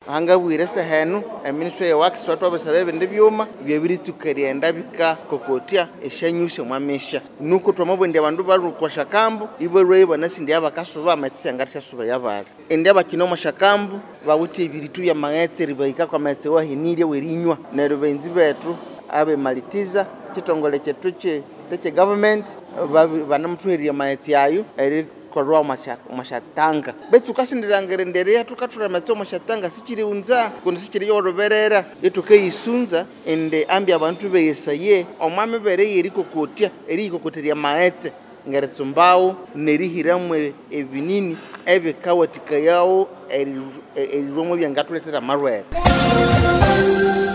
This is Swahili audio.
hangabwire se henu Ministry ya Works twatwabesaba ebindi byuma byebiritukeria ndabika kokotia eshanyuse mwamesha nuko twamabwende abandu barukwa shakambu iberwe banasindi abakasuba amatsi angarisha suba yabali ende abakino mashakambu bawuti ibiritu ya maetse ribaika kwa maetse wahinire werinywa na rubenzi betu abe malitiza kitongole chetuche teke government banamutweria maetse yayo eri korwa mashatanga betu kasindirangerenderea tukatura matso mashatanga sichiri unza kundi sichiri yoroberera etukeyisunza ende ambi abantu beyesaye omwame bere yeriko kotia eriko koteria maetse ngaretsumbao nerihiramwe evinini ebikawatika yao eriromwe byangatuletera marwere